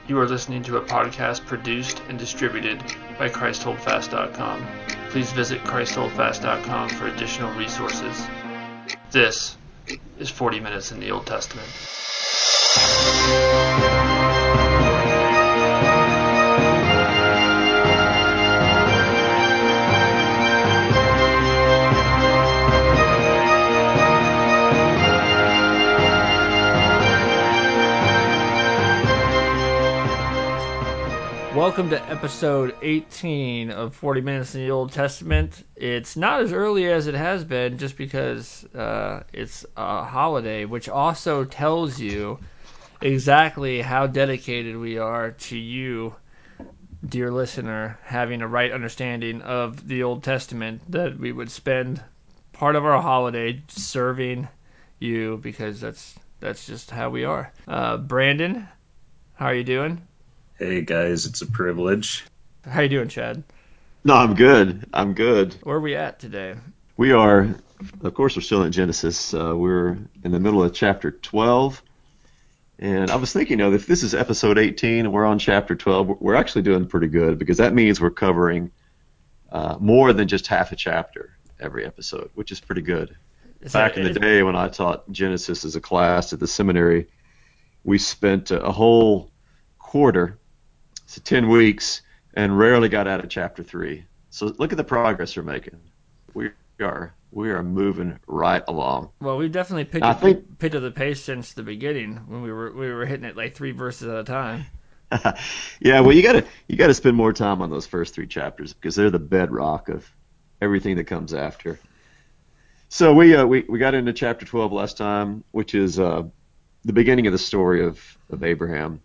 You are listening to a podcast produced and distributed by ChristHoldFast.com. Please visit ChristHoldFast.com for additional resources. This is 40 Minutes in the Old Testament. Welcome to episode 18 of 40 Minutes in the Old Testament. It's not as early as it has been just because it's a holiday, which also tells you exactly how dedicated we are to you, dear listener, having a right understanding of the Old Testament, that we would spend part of our holiday serving you because that's just how we are. Brandon, how are you doing? Hey guys, it's a privilege. How you doing, Chad? No, I'm good. I'm good. Where are we at today? We are, of course, we're still in Genesis. We're in the middle of chapter 12. And I was thinking, if this is episode 18 and we're on chapter 12, we're actually doing pretty good because that means we're covering more than just half a chapter every episode, which is pretty good. Back in the day when I taught Genesis as a class at the seminary, we spent a whole quarter, so 10 weeks, and rarely got out of chapter 3. So look at the progress we're making. We are moving right along. Well, we've definitely picked up the pace since the beginning when we were hitting it like 3 verses at a time. Yeah, well, you gotta spend more time on those first 3 chapters because they're the bedrock of everything that comes after. So we got into chapter 12 last time, which is the beginning of the story of Abraham,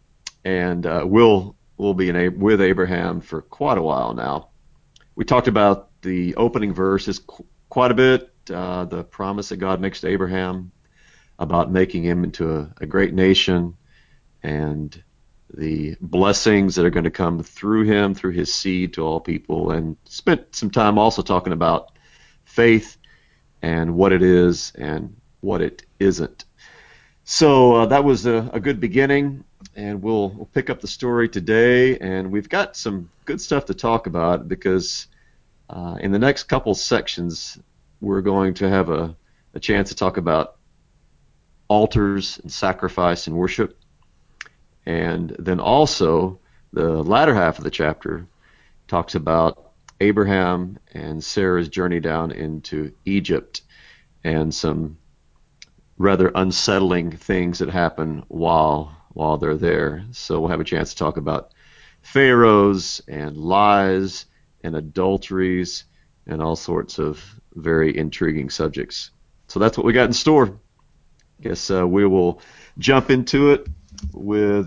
and we'll be with Abraham for quite a while now. We talked about the opening verses quite a bit, the promise that God makes to Abraham about making him into a great nation, and the blessings that are going to come through him, through his seed to all people, and spent some time also talking about faith and what it is and what it isn't. So that was a good beginning, and we'll pick up the story today, and we've got some good stuff to talk about because in the next couple sections we're going to have a chance to talk about altars and sacrifice and worship, and then also the latter half of the chapter talks about Abraham and Sarah's journey down into Egypt and some rather unsettling things that happen while they're there. So we'll have a chance to talk about pharaohs and lies and adulteries and all sorts of very intriguing subjects. So that's what we got in store. Guess we will jump into it with,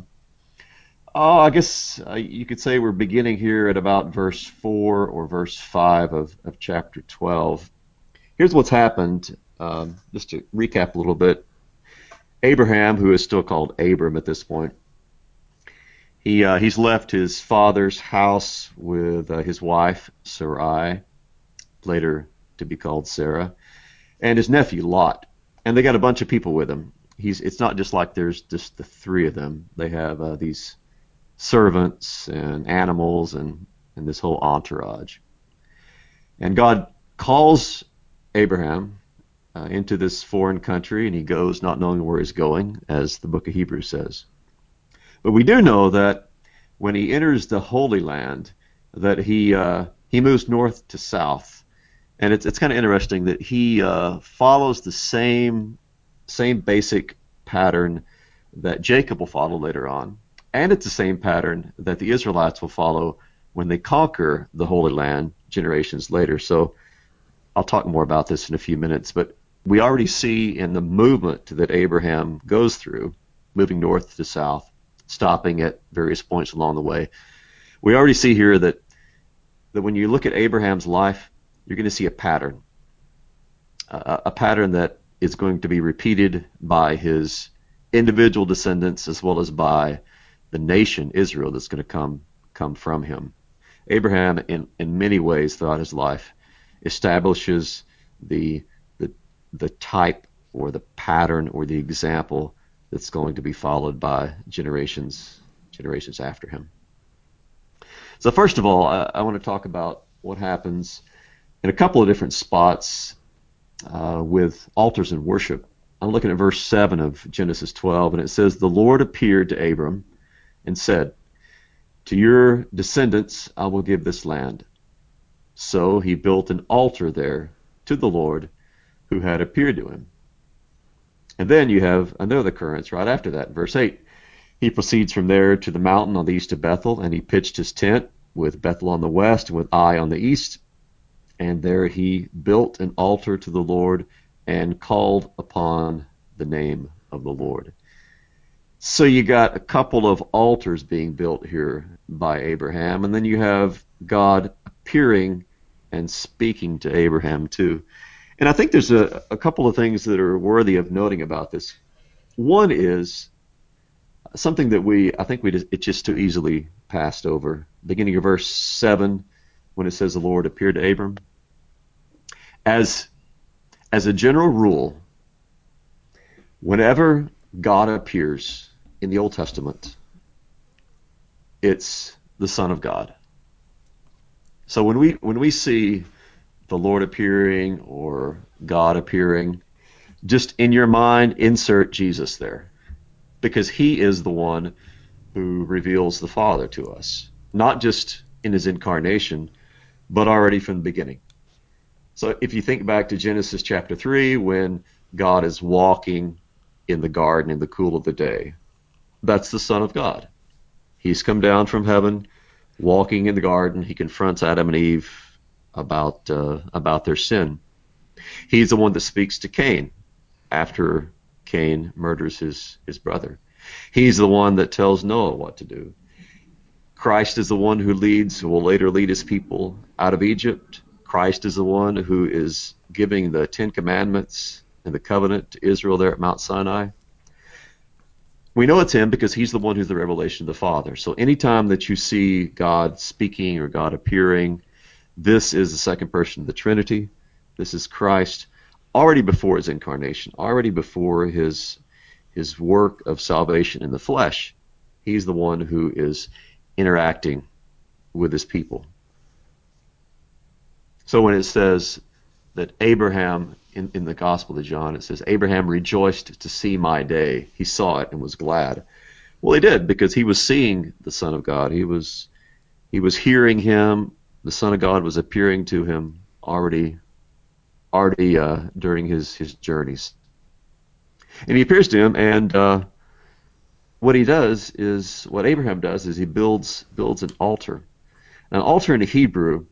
I guess you could say we're beginning here at about verse 4 or verse 5 of chapter 12. Here's what's happened. Just to recap a little bit, Abraham, who is still called Abram at this point, he's left his father's house with his wife Sarai, later to be called Sarah, and his nephew Lot, and they got a bunch of people with him. It's not just like there's just the 3 of them. They have these servants and animals and this whole entourage. And God calls Abraham into this foreign country, and he goes not knowing where he's going, as the book of Hebrews says. But we do know that when he enters the Holy Land, that he moves north to south, and it's kind of interesting that he follows the same basic pattern that Jacob will follow later on, and it's the same pattern that the Israelites will follow when they conquer the Holy Land generations later. So I'll talk more about this in a few minutes, but we already see in the movement that Abraham goes through, moving north to south, stopping at various points along the way. We already see here that when you look at Abraham's life, you're going to see a pattern that is going to be repeated by his individual descendants as well as by the nation Israel that's going to come from him. Abraham, in many ways throughout his life, establishes the type or the pattern or the example that's going to be followed by generations generations after him. So first of all, I want to talk about what happens in a couple of different spots with altars and worship. I'm looking at verse 7 of Genesis 12, and it says, "The Lord appeared to Abram and said, 'To your descendants I will give this land.' So he built an altar there to the Lord who had appeared to him." And then you have another occurrence right after that, verse 8. "He proceeds from there to the mountain on the east of Bethel, and he pitched his tent with Bethel on the west and with Ai on the east. And there he built an altar to the Lord and called upon the name of the Lord." So you got a couple of altars being built here by Abraham, and then you have God appearing and speaking to Abraham too. And I think there's a couple of things that are worthy of noting about this. One is something that it's just too easily passed over. Beginning of verse 7, when it says the Lord appeared to Abram. As a general rule, whenever God appears in the Old Testament, it's the Son of God. So when we see the Lord appearing or God appearing, just in your mind insert Jesus there, because he is the one who reveals the Father to us, not just in his incarnation, but already from the beginning. So if you think back to Genesis chapter 3, when God is walking in the garden in the cool of the day, that's the Son of God. He's come down from heaven, walking in the garden. He confronts Adam and Eve about their sin. He's the one that speaks to Cain after Cain murders his brother. He's the one that tells Noah what to do. Christ is the one who will later lead his people out of Egypt. Christ is the one who is giving the Ten Commandments and the covenant to Israel there at Mount Sinai. We know it's him because he's the one who's the revelation of the Father. So anytime that you see God speaking or God appearing, this is the second person of the Trinity. This is Christ already before his incarnation, already before his work of salvation in the flesh. He's the one who is interacting with his people. So when it says that Abraham, in the Gospel of John, it says, Abraham rejoiced to see my day. He saw it and was glad. Well, he did, because he was seeing the Son of God. He was hearing him. The Son of God was appearing to him already during his journeys. And he appears to him, and what Abraham does is he builds an altar. Now, an altar in the Hebrew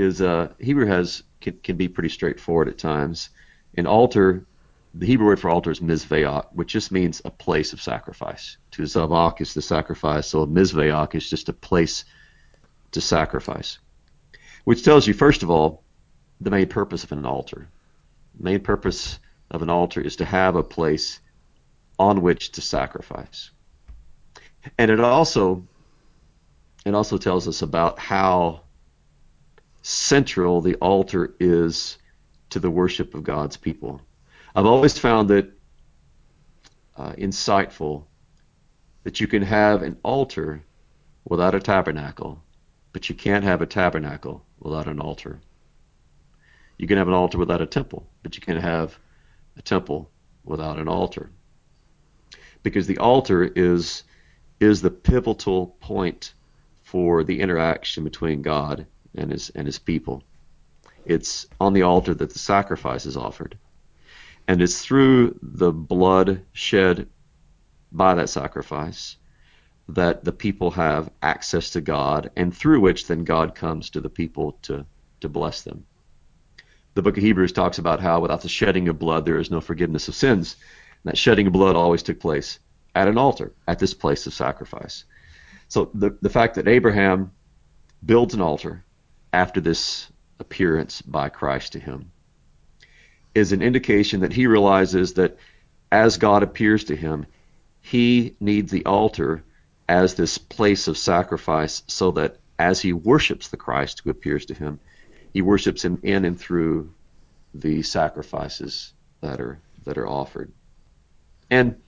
can be pretty straightforward at times. An altar, the Hebrew word for altar is mizveach, which just means a place of sacrifice. To zavach is the sacrifice, so a mizveach is just a place to sacrifice. Which tells you, first of all, the main purpose of an altar. The main purpose of an altar is to have a place on which to sacrifice. And it also tells us about how central the altar is to the worship of God's people. I've always found it insightful that you can have an altar without a tabernacle, but you can't have a tabernacle without an altar. You can have an altar without a temple, but you can't have a temple without an altar. Because the altar is the pivotal point for the interaction between God and his people. It's on the altar that the sacrifice is offered. And it's through the blood shed by that sacrifice that the people have access to God, and through which then God comes to the people to bless them. The book of Hebrews talks about how without the shedding of blood there is no forgiveness of sins. And that shedding of blood always took place at an altar, at this place of sacrifice. So the fact that Abraham builds an altar after this appearance by Christ to him is an indication that he realizes that as God appears to him, he needs the altar as this place of sacrifice, so that as he worships the Christ who appears to him, he worships him in and through the sacrifices that are offered. And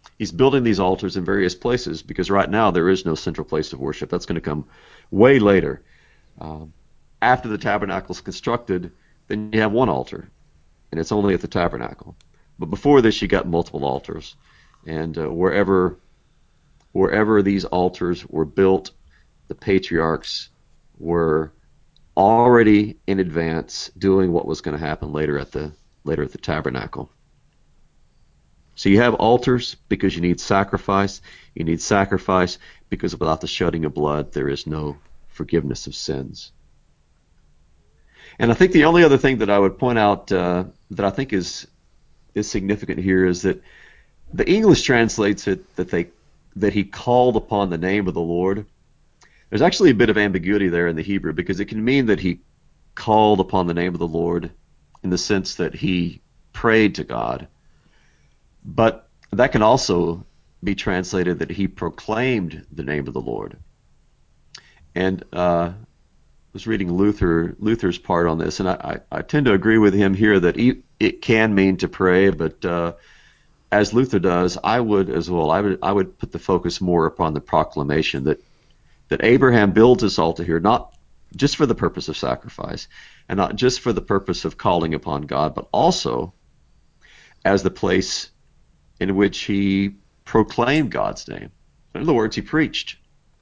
He's building these altars in various places because right now there is no central place of worship. That's going to come way later. Um, After the tabernacle is constructed, then you have one altar, and it's only at the tabernacle. But before this, you got multiple altars, and wherever these altars were built, the patriarchs were already in advance doing what was going to happen later at the tabernacle. So you have altars because you need sacrifice. You need sacrifice because without the shedding of blood, there is no forgiveness of sins. And I think the only other thing that I would point out that I think is significant here is that the English translates it that he called upon the name of the Lord. There's actually a bit of ambiguity there in the Hebrew because it can mean that he called upon the name of the Lord in the sense that he prayed to God, but that can also be translated that he proclaimed the name of the Lord. And I was reading Luther's part on this, and I tend to agree with him here that it can mean to pray, but as Luther does, I would as well. I would put the focus more upon the proclamation that Abraham builds this altar here, not just for the purpose of sacrifice, and not just for the purpose of calling upon God, but also as the place in which he proclaimed God's name. In other words, he preached.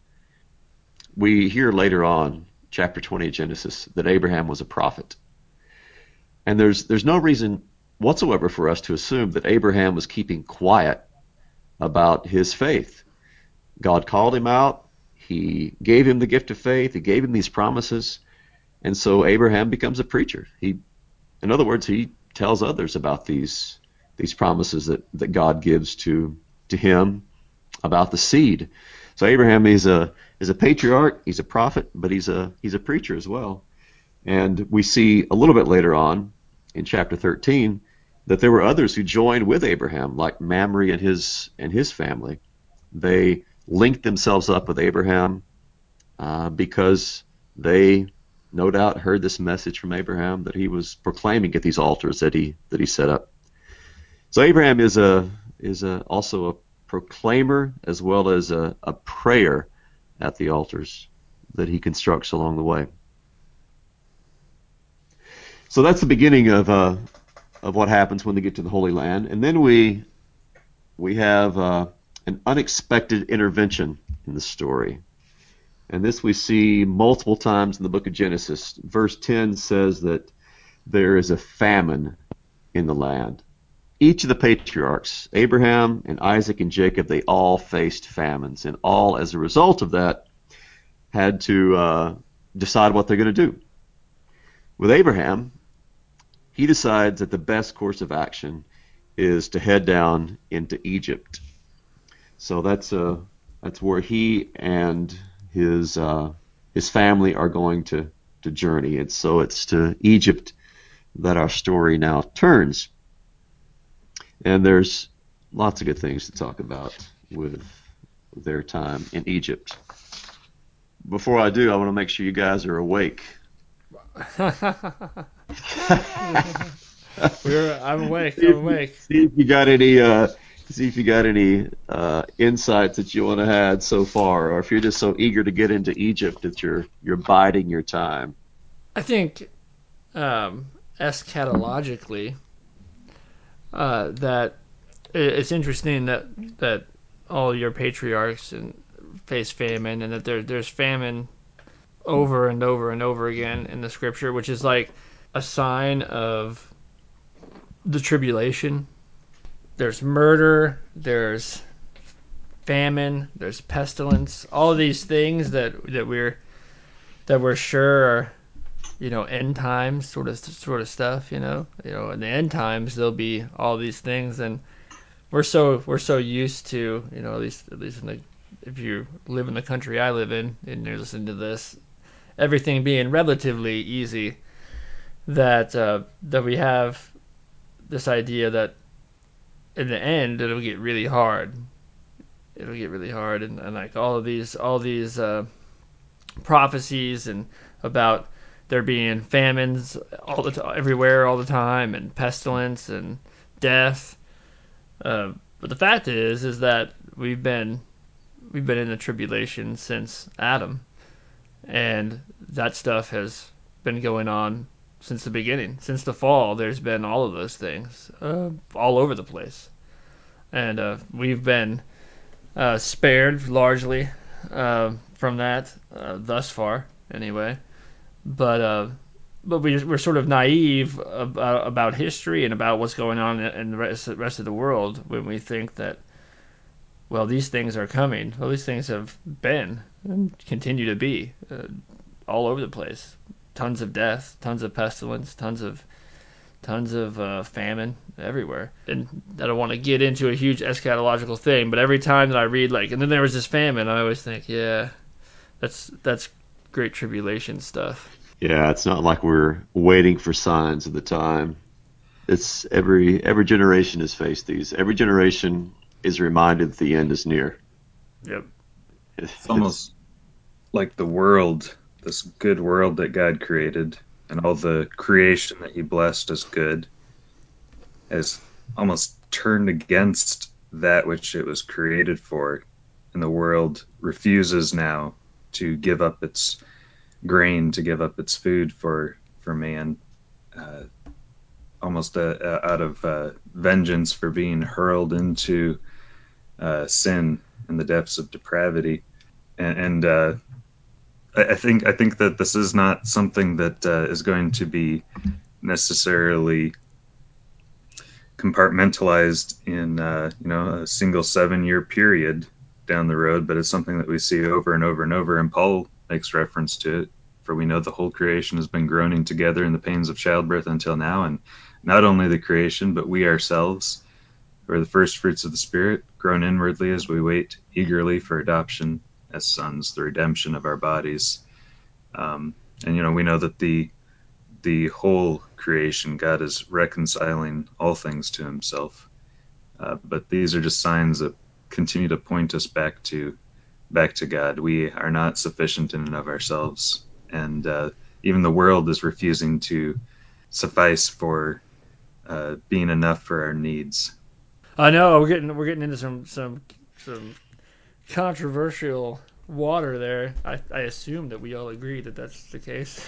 We hear later on, chapter 20 of Genesis, that Abraham was a prophet. And there's no reason whatsoever for us to assume that Abraham was keeping quiet about his faith. God called him out. He gave him the gift of faith. He gave him these promises. And so Abraham becomes a preacher. In other words, he tells others about these promises that God gives to him about the seed. So Abraham is a patriarch, he's a prophet, but he's a preacher as well. And we see a little bit later on in chapter 13 that there were others who joined with Abraham, like Mamre and his family. They linked themselves up with Abraham because they no doubt heard this message from Abraham that he was proclaiming at these altars that he set up. So Abraham is also a proclaimer as well as a prayer at the altars that he constructs along the way. So that's the beginning of what happens when they get to the Holy Land, and then we have an unexpected intervention in the story. And this we see multiple times in the book of Genesis. Verse 10 says that there is a famine in the land. Each of the patriarchs, Abraham and Isaac and Jacob, they all faced famines, and all, as a result of that, had to decide what they're going to do. With Abraham, he decides that the best course of action is to head down into Egypt. So that's where he and his family are going to journey. And so it's to Egypt that our story now turns. And there's lots of good things to talk about with their time in Egypt. Before I do, I want to make sure you guys are awake. I'm awake. I'm awake. See if you got any insights that you want to add so far, or if you're just so eager to get into Egypt that you're biding your time. I think eschatologically that it's interesting that all your patriarchs face famine, and that there's famine over and over and over again in the scripture, which is like a sign of the tribulation. There's murder, there's famine, there's pestilence, all of these things that we're sure are, end times sort of stuff. In the end times there'll be all these things, and we're so used to, at least in the, if you live in the country I live in and you're listening to this, everything being relatively easy, that we have this idea that in the end it'll get really hard. It'll get really hard, and like all these prophecies and about there being famines everywhere all the time, and pestilence and death. But the fact is that we've been in the tribulation since Adam, and that stuff has been going on since the beginning, since the fall. There's been all of those things all over the place, and we've been spared largely from that thus far, anyway. But we're sort of naive about history and about what's going on in the rest of the world when we think that, well, these things are coming. Well, these things have been and continue to be all over the place. Tons of death, tons of pestilence, tons of famine everywhere. And I don't want to get into a huge eschatological thing, but every time that I read and then there was this famine, I always think, yeah, that's great tribulation stuff. Yeah, it's not like we're waiting for signs of the time. It's every generation has faced these. Every generation is reminded that the end is near. Yep. It's It's almost like the world, this good world that God created, and all the creation that He blessed as good, has almost turned against that which it was created for. And the world refuses now to give up its grain, to give up its food for man, uh, almost out of vengeance for being hurled into sin and the depths of depravity. And I think that this is not something that is going to be necessarily compartmentalized in a single 7 year period down the road, but it's something that we see over and over and over. And Paul makes reference to it. For we know the whole creation has been groaning together in the pains of childbirth until now, and not only the creation, but we ourselves, who are the first fruits of the Spirit, groan inwardly as we wait eagerly for adoption as sons, the redemption of our bodies. And we know that the whole creation, God is reconciling all things to Himself. But these are just signs that continue to point us back to God. We are not sufficient in and of ourselves, and even the world is refusing to suffice for being enough for our needs. I know we're getting into some controversial water there. I assume that we all agree that that's the case.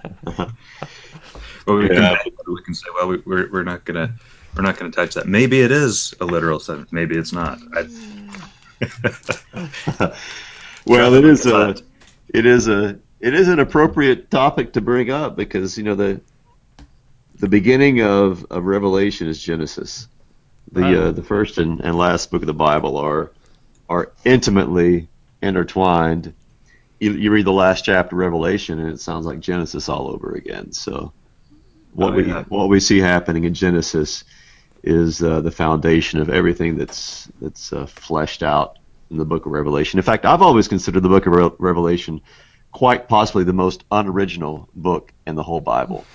Well, we can yeah, we can say, well, we're not gonna touch that. Maybe it is a literal sentence. Maybe it's not. well, Drop it like it's hot. it is an appropriate topic to bring up because the beginning of Revelation is Genesis. Wow. The first and last book of the Bible are intimately intertwined. You read the last chapter of Revelation and it sounds like Genesis all over again. So Oh yeah. what we see happening in Genesis is the foundation of everything that's fleshed out in the book of Revelation. In fact, I've always considered the book of Revelation quite possibly the most unoriginal book in the whole Bible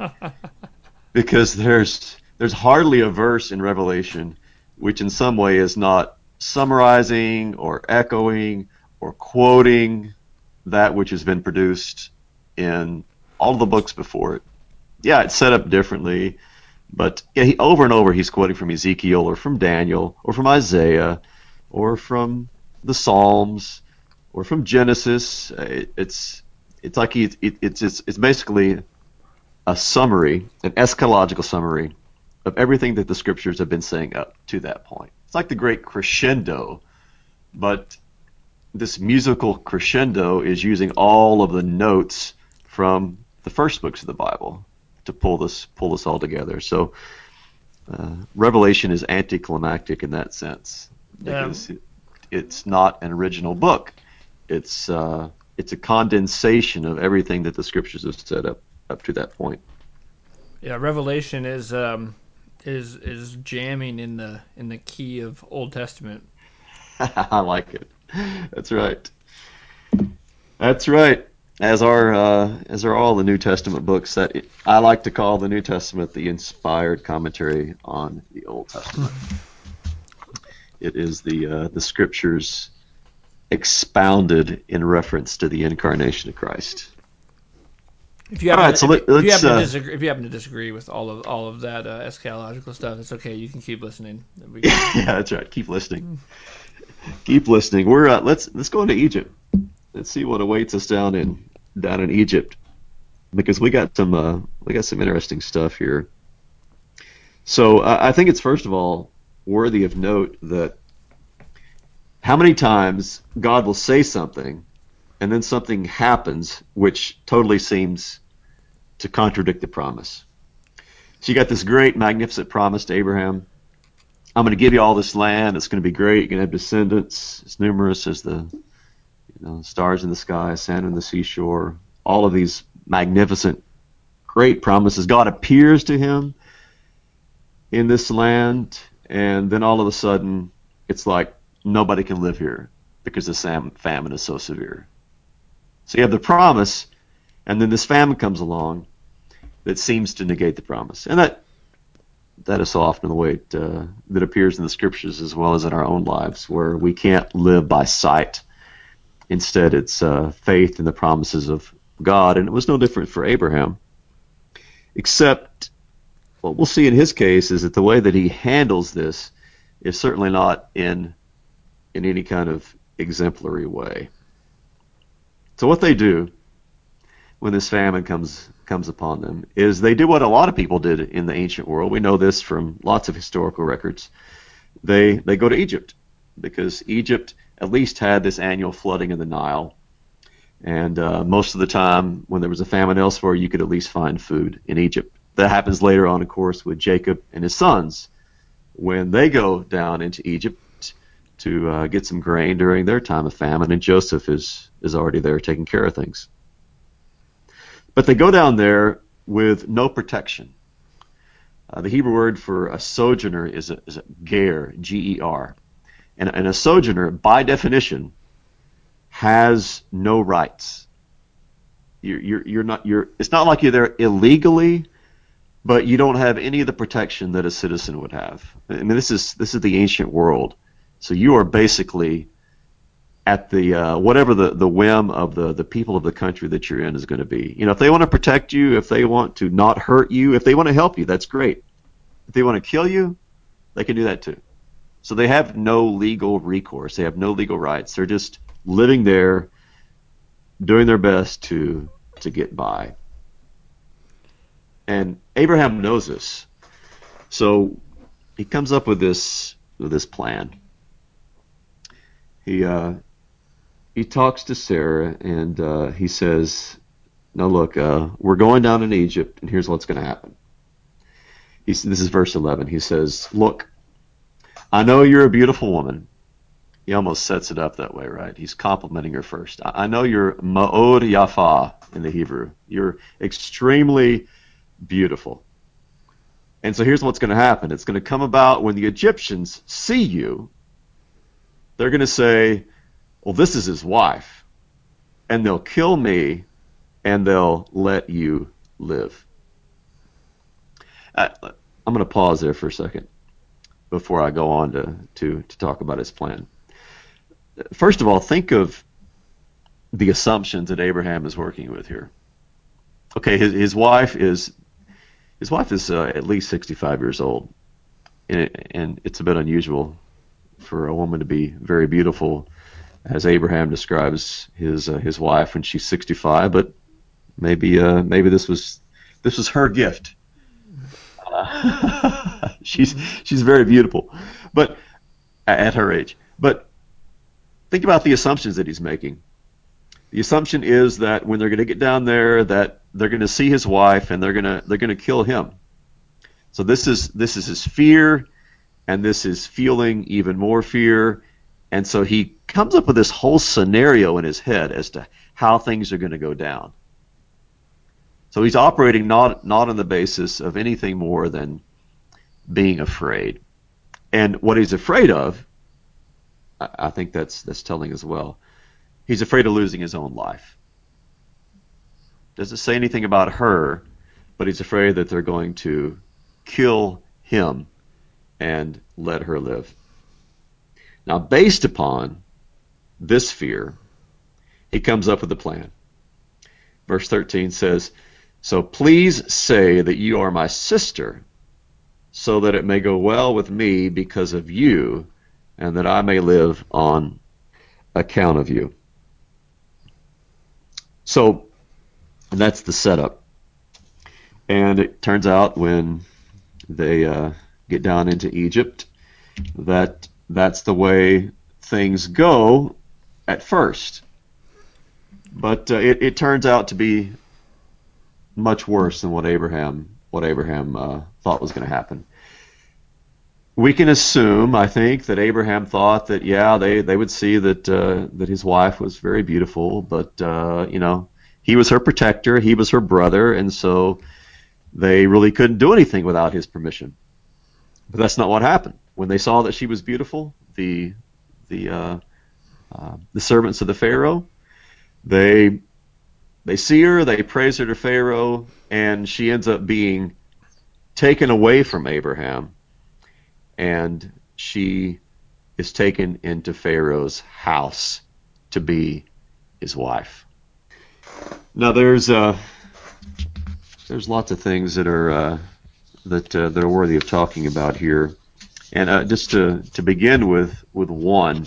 because there's hardly a verse in Revelation which in some way is not summarizing or echoing or quoting that which has been produced in all of the books before it. Yeah, it's set up differently, but yeah, over and over he's quoting from Ezekiel or from Daniel or from Isaiah or from the Psalms or from Genesis. It's like it's basically a summary, an eschatological summary of everything that the scriptures have been saying up to that point. It's like the great crescendo, but this musical crescendo is using all of the notes from the first books of the Bible to pull this all together. So Revelation is anticlimactic in that sense Yeah. because it's not an original book. It's a condensation of everything that the scriptures have said up to that point. Yeah. Revelation is jamming in the key of Old Testament. I like it. That's right. That's right. As are all the New Testament books I like to call the New Testament the inspired commentary on the Old Testament. It is the scriptures expounded in reference to the incarnation of Christ. If you All happen right, to, so if you let's happen to disagree, if you happen to disagree with all of that eschatological stuff, it's okay. You can keep listening. We can, yeah, that's right. Keep listening. Keep listening. We're let's go into Egypt. Let's see what awaits us down in Egypt, because we got some interesting stuff here. So I think it's first of all worthy of note that how many times God will say something and then something happens which totally seems to contradict the promise. So you got this great, magnificent promise to Abraham. I'm going to give you all this land. It's going to be great. You're going to have descendants as numerous as the stars in the sky, sand on the seashore. All of these magnificent, great promises. God appears to him in this land, and then all of a sudden, it's like nobody can live here because the famine is so severe. So you have the promise, and then this famine comes along that seems to negate the promise, and that is so often the way that appears in the scriptures as well as in our own lives, where we can't live by sight. Instead, it's faith in the promises of God, and it was no different for Abraham, except what we'll see in his case is that the way that he handles this is certainly not in any kind of exemplary way. So what they do when this famine comes upon them is they do what a lot of people did in the ancient world. We know this from lots of historical records. They go to Egypt because Egypt at least had this annual flooding of the Nile, and most of the time when there was a famine elsewhere, you could at least find food in Egypt. That happens later on, of course, with Jacob and his sons when they go down into Egypt to get some grain during their time of famine, and Joseph is already there taking care of things. But they go down there with no protection. The Hebrew word for a sojourner is a ger, G-E-R. And a sojourner, by definition, has no rights. It's not like you're there illegally, but you don't have any of the protection that a citizen would have. I mean, this is the ancient world. So you are basically at the whatever the whim of the people of the country that you're in is going to be. If they want to protect you, if they want to not hurt you, if they want to help you, that's great. If they want to kill you, they can do that too. So they have no legal recourse. They have no legal rights. They're just living there, doing their best to get by. And Abraham knows this. So he comes up with this plan. He talks to Sarah and he says, "Now look, we're going down in Egypt, and here's what's going to happen." This is verse 11. He says, "Look, I know you're a beautiful woman." He almost sets it up that way, right? He's complimenting her first. I know you're ma'od yafa in the Hebrew. You're extremely beautiful. And so here's what's going to happen. It's going to come about when the Egyptians see you, they're going to say, "Well, this is his wife." And they'll kill me and they'll let you live. I'm going to pause there for a second before I go on to talk about his plan. First of all, think of the assumptions that Abraham is working with here. Okay, his wife is at least 65 years old, and it's a bit unusual for a woman to be very beautiful, as Abraham describes his wife when she's 65. But maybe this was her gift. She's very beautiful, but at her age. But think about the assumptions that he's making. The assumption is that when they're going to get down there, that they're going to see his wife and they're going to kill him. So this is his fear, and this is fueling even more fear. And so he comes up with this whole scenario in his head as to how things are going to go down. So he's operating not on the basis of anything more than being afraid. And what he's afraid of, I think that's telling as well. He's afraid of losing his own life. Doesn't say anything about her, but he's afraid that they're going to kill him and let her live. Now, based upon this fear, he comes up with a plan. Verse 13 says, So please say that you are my sister, so that it may go well with me because of you, and that I may live on account of you. So that's the setup. And it turns out when they get down into Egypt that that's the way things go at first. But it turns out to be much worse than what Abraham thought was going to happen. We can assume, I think, that Abraham thought that yeah, they would see that his wife was very beautiful, but he was her protector, he was her brother, and so they really couldn't do anything without his permission. But that's not what happened. When they saw that she was beautiful, the the servants of the Pharaoh, they they see her, they praise her to Pharaoh, and she ends up being taken away from Abraham, and she is taken into Pharaoh's house to be his wife. Now there's lots of things that are worthy of talking about here, and just to begin with one,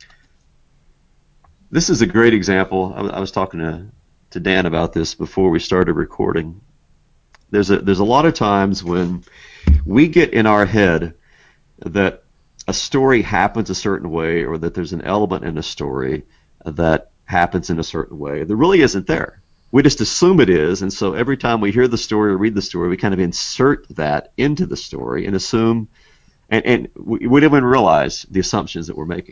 this is a great example. I was talking to Dan about this before we started recording. There's a lot of times when we get in our head that a story happens a certain way, or that there's an element in a story that happens in a certain way that really isn't there. We just assume it is, and so every time we hear the story or read the story, we kind of insert that into the story and assume, and we don't even realize the assumptions that we're making.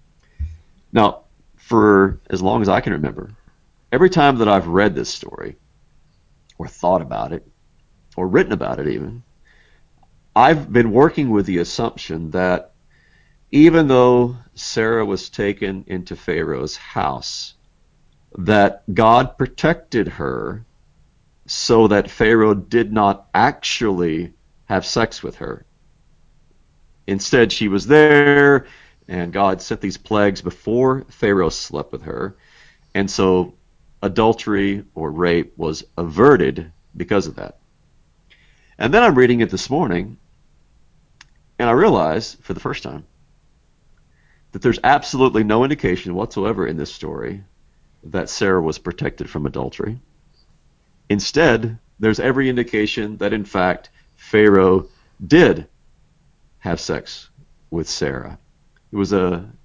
Now, for as long as I can remember, every time that I've read this story, or thought about it, or written about it even, I've been working with the assumption that even though Sarah was taken into Pharaoh's house, that God protected her so that Pharaoh did not actually have sex with her. Instead, she was there, and God sent these plagues before Pharaoh slept with her, and so adultery or rape was averted because of that. And then I'm reading it this morning, and I realize for the first time that there's absolutely no indication whatsoever in this story that Sarah was protected from adultery. Instead, there's every indication that, in fact, Pharaoh did have sex with Sarah. It was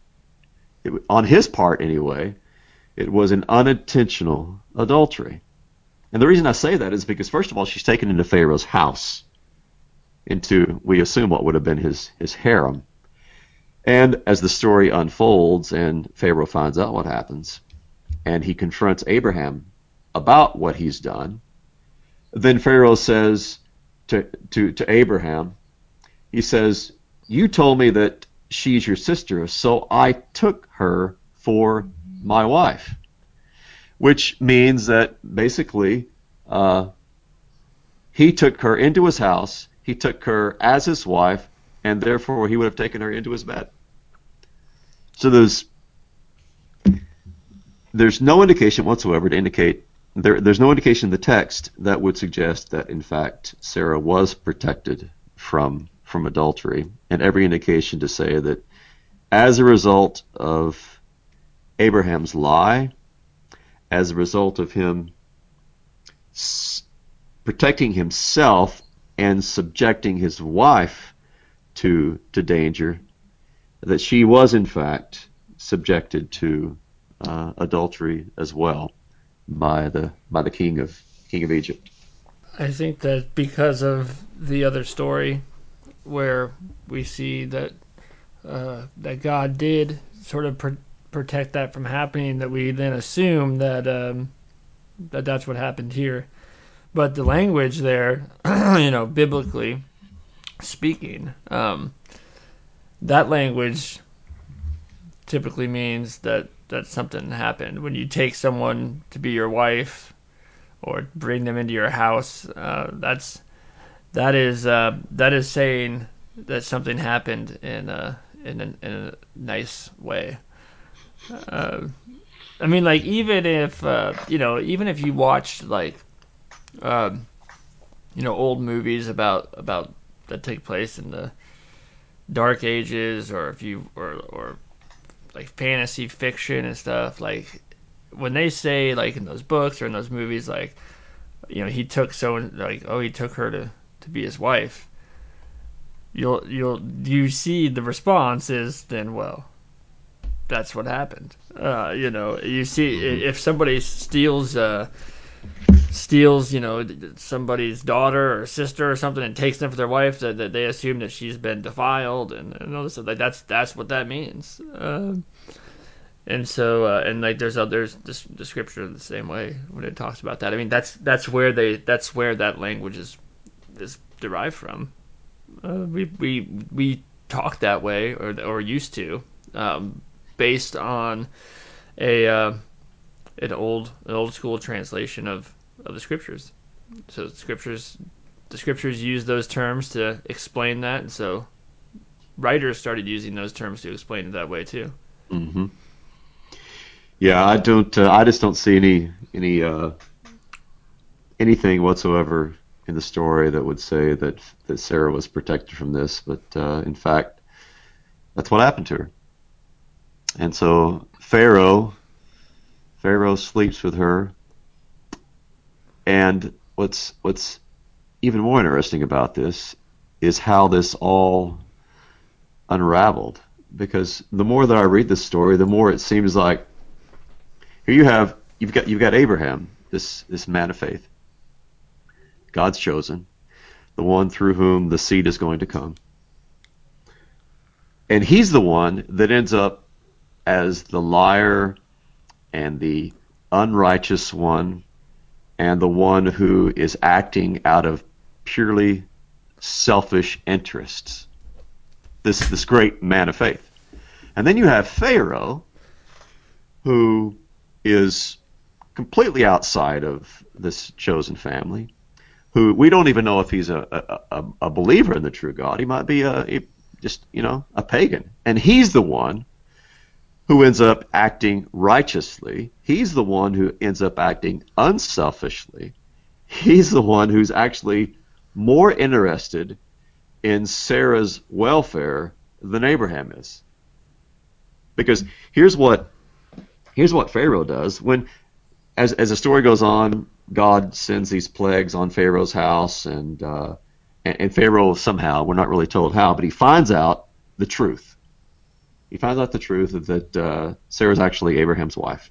on his part anyway, it was an unintentional adultery. And the reason I say that is because, first of all, she's taken into Pharaoh's house, into, we assume, what would have been his harem. And as the story unfolds and Pharaoh finds out what happens, and he confronts Abraham about what he's done, then Pharaoh says to Abraham, he says, "You told me that she's your sister, so I took her for my wife." Which means that basically he took her into his house, he took her as his wife, and therefore he would have taken her into his bed. So there's no indication whatsoever to indicate there's no indication in the text that would suggest that in fact Sarah was protected from adultery, and every indication to say that as a result of Abraham's lie, as a result of him protecting himself and subjecting his wife to danger, that she was in fact subjected to adultery as well by the king of Egypt. I think that because of the other story where we see that God did sort of protect that from happening, that we then assume that that's what happened here. But the language there, biblically speaking, that language typically means that something happened when you take someone to be your wife or bring them into your house. That is saying that something happened in a nice way. I mean, like even if even if you watched like um, old movies about that take place in the Dark Ages, or if you or like fantasy fiction and stuff, like when they say like in those books or in those movies, like he took he took her to be his wife, you see the response is then, well, that's what happened. You see if somebody steals somebody's daughter or sister or something and takes them for their wife, that they assume that she's been defiled and all this stuff. Like that's what that means. And so and like there's the scripture the same way when it talks about that. I mean that's where that language is derived from. We talk that way or used to, based on a an old school translation of the scriptures. So the scriptures use those terms to explain that, and so writers started using those terms to explain it that way too. Hmm. Yeah, I don't. I just don't see any anything whatsoever in the story that would say that Sarah was protected from this. But in fact, that's what happened to her. And so Pharaoh sleeps with her. And what's even more interesting about this is how this all unraveled. Because the more that I read this story, the more it seems like here you've got Abraham, this man of faith, God's chosen, the one through whom the seed is going to come. And he's the one that ends up as the liar and the unrighteous one and the one who is acting out of purely selfish interests. This great man of faith. And then you have Pharaoh, who is completely outside of this chosen family, who we don't even know if he's a believer in the true God. He might be a pagan. And he's the one who ends up acting righteously. He's the one who ends up acting unselfishly. He's the one who's actually more interested in Sarah's welfare than Abraham is. Because here's what Pharaoh does. When as the story goes on, God sends these plagues on Pharaoh's house, and Pharaoh somehow, we're not really told how, but he finds out the truth. He finds out the truth that Sarah's actually Abraham's wife.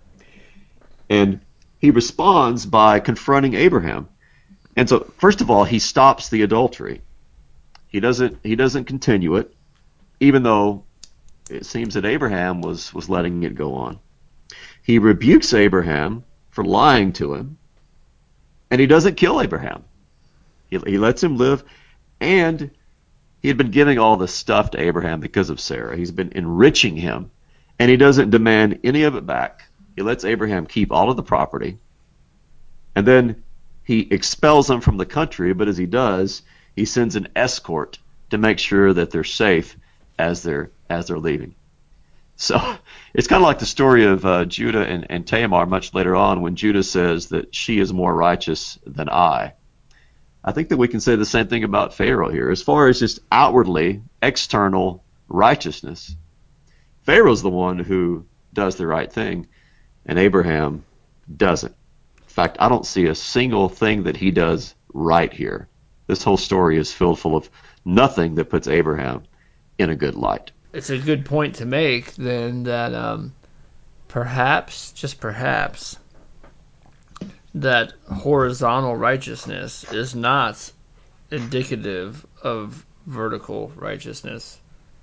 And he responds by confronting Abraham. And so, first of all, he stops the adultery. He doesn't continue it, even though it seems that Abraham was letting it go on. He rebukes Abraham for lying to him, and he doesn't kill Abraham. He lets him live, and he had been giving all this stuff to Abraham because of Sarah. He's been enriching him, and he doesn't demand any of it back. He lets Abraham keep all of the property, and then he expels them from the country, but as he does, he sends an escort to make sure that they're safe as they're leaving. So it's kind of like the story of Judah and Tamar much later on when Judah says that she is more righteous than I. I think that we can say the same thing about Pharaoh here. As far as just outwardly, external righteousness, Pharaoh's the one who does the right thing, and Abraham doesn't. In fact, I don't see a single thing that he does right here. This whole story is filled full of nothing that puts Abraham in a good light. It's a good point to make then that perhaps, just perhaps, that horizontal righteousness is not indicative of vertical righteousness.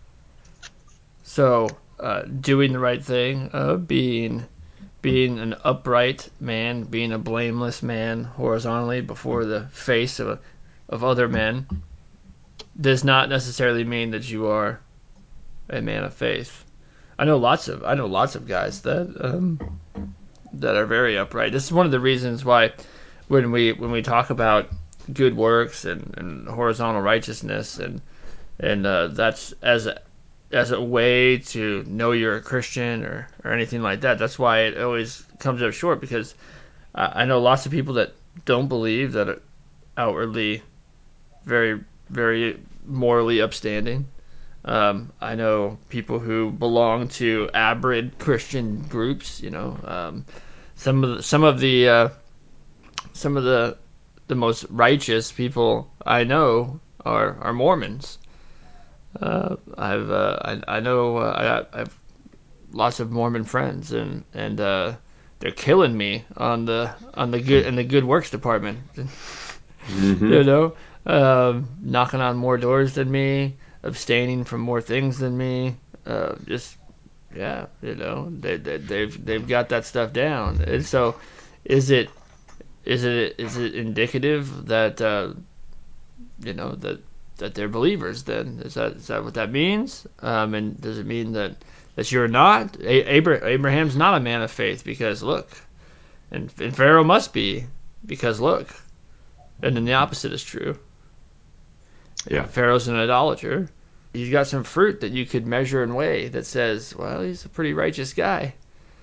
So, doing the right thing, being an upright man, being a blameless man horizontally before the face of other men, does not necessarily mean that you are a man of faith. I know lots of guys that are very upright. This is one of the reasons why when we talk about good works and horizontal righteousness and that's as a way to know you're a Christian or anything like that. That's why it always comes up short because I know lots of people don't believe that are outwardly very, very morally upstanding. I know people who belong to aberrant Christian groups. Some of the most righteous people I know are Mormons. I know I have lots of Mormon friends, and they're killing me on the good in the good works department. Mm-hmm. you know, Knocking on more doors than me, abstaining from more things than me. Just yeah, they've got that stuff down. And so, is it is it indicative that that they're believers? Then is that what that means? And does it mean that you're not? Abraham's not a man of faith because look, and Pharaoh must be because look, and then the opposite is true. Yeah. Pharaoh's an idolater. He's got some fruit that you could measure and weigh that says, well, he's a pretty righteous guy.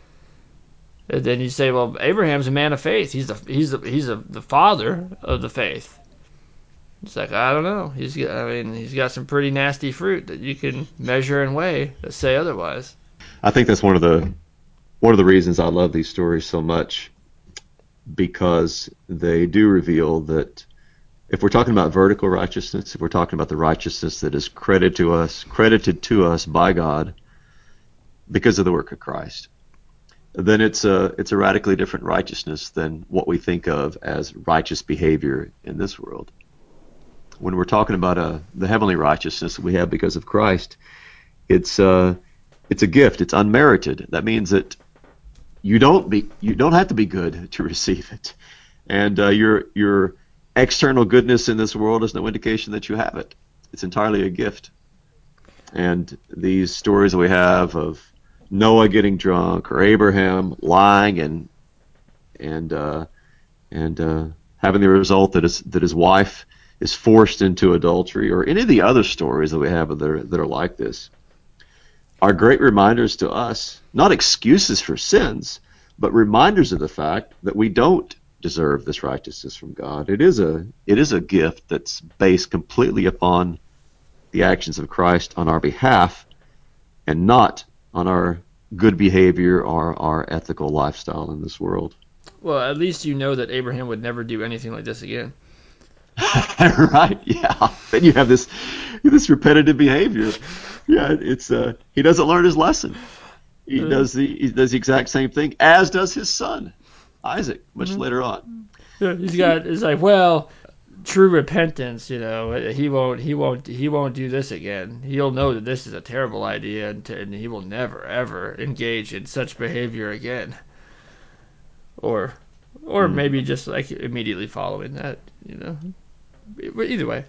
And then you say, well, Abraham's a man of faith. The father of the faith. It's like I don't know. He's got some pretty nasty fruit that you can measure and weigh that say otherwise. I think that's one of the reasons I love these stories so much, because they do reveal that if we're talking about vertical righteousness, if we're talking about the righteousness that is credited to us by God because of the work of Christ, then it's a radically different righteousness than what we think of as righteous behavior in this world. When we're talking about the heavenly righteousness that we have because of Christ, it's it's a gift. It's unmerited. That means that you don't have to be good to receive it, and your external goodness in this world is no indication that you have it. It's entirely a gift. And these stories that we have of Noah getting drunk, or Abraham lying and having the result that his wife is forced into adultery, or any of the other stories that we have that are like this, are great reminders to us, not excuses for sins, but reminders of the fact that we don't deserve this righteousness from God. It is a gift that's based completely upon the actions of Christ on our behalf, and not on our good behavior or our ethical lifestyle in this world. Well, at least you know that Abraham would never do anything like this again. Right? Yeah. Then you have this repetitive behavior. Yeah, it's he doesn't learn his lesson. He does the exact same thing, as does his son Isaac much later on. Yeah, it's like, well, true repentance, he won't do this again. He'll know that this is a terrible idea, and he will never ever engage in such behavior again. Or maybe just like immediately following that. Either way.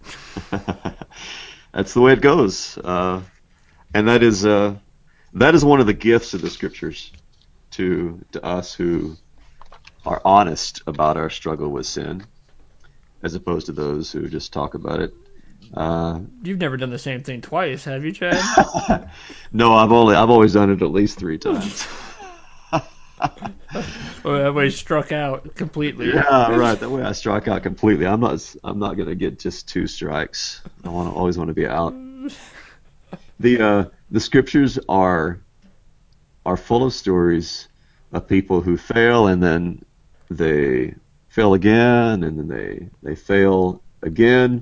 That's the way it goes, and that is one of the gifts of the scriptures to us who are honest about our struggle with sin, as opposed to those who just talk about it. Uh, You've never done the same thing twice, have you, Chad? no, I've always done it at least 3 times. Or that way struck out completely. Yeah, right. That way I strike out completely. I'm not gonna get just 2 strikes. Always want to be out. The scriptures are full of stories of people who fail, and then they fail again, and then they fail again,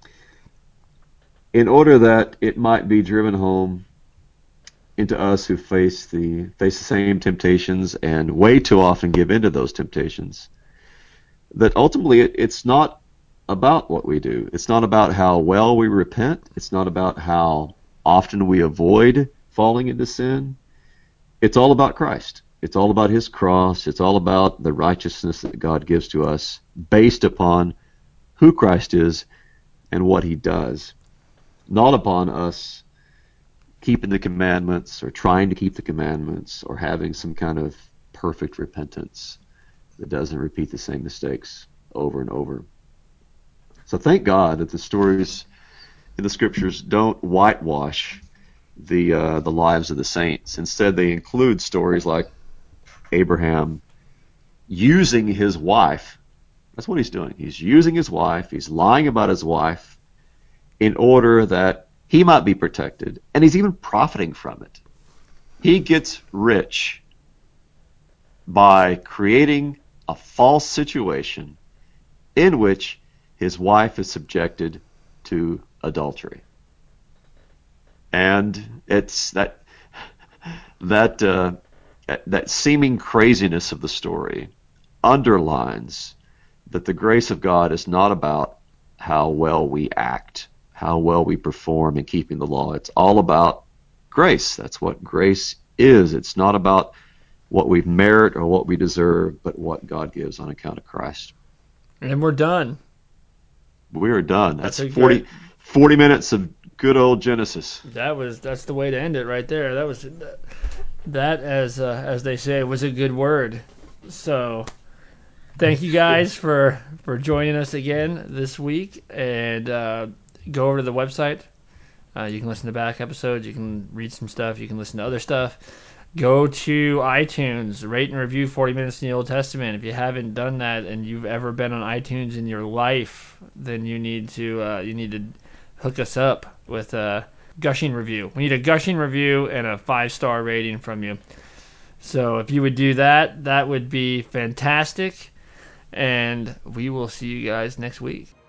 in order that it might be driven home into us who face the same temptations, and way too often give in to those temptations, that ultimately it's not about what we do. It's not about how well we repent. It's not about how often we avoid falling into sin. It's all about Christ. It's all about his cross. It's all about the righteousness that God gives to us based upon who Christ is and what he does, not upon us keeping the commandments or trying to keep the commandments or having some kind of perfect repentance that doesn't repeat the same mistakes over and over. So thank God that the stories in the scriptures don't whitewash the lives of the saints. Instead, they include stories like Abraham using his wife That's what he's doing. He's using his wife. He's lying about his wife in order that he might be protected, and he's even profiting from it. He gets rich by creating a false situation in which his wife is subjected to adultery. And it's that that seeming craziness of the story underlines that the grace of God is not about how well we act, how well we perform in keeping the law. It's all about grace. That's what grace is. It's not about what we merit or what we deserve, but what God gives on account of Christ. And we're done. We are done. That's That's a 40 minutes of good old Genesis. That's the way to end it right there. That as they say was a good word. So thank you guys for joining us again this week, and go over to the website. You can listen to back episodes. You can read some stuff. You can listen to other stuff. Go to iTunes, rate and review 40 Minutes in the Old Testament. If you haven't done that and you've ever been on iTunes in your life, then you need to hook us up with a gushing review. We need a gushing review and a 5-star rating from you. So if you would do that, that would be fantastic. And we will see you guys next week.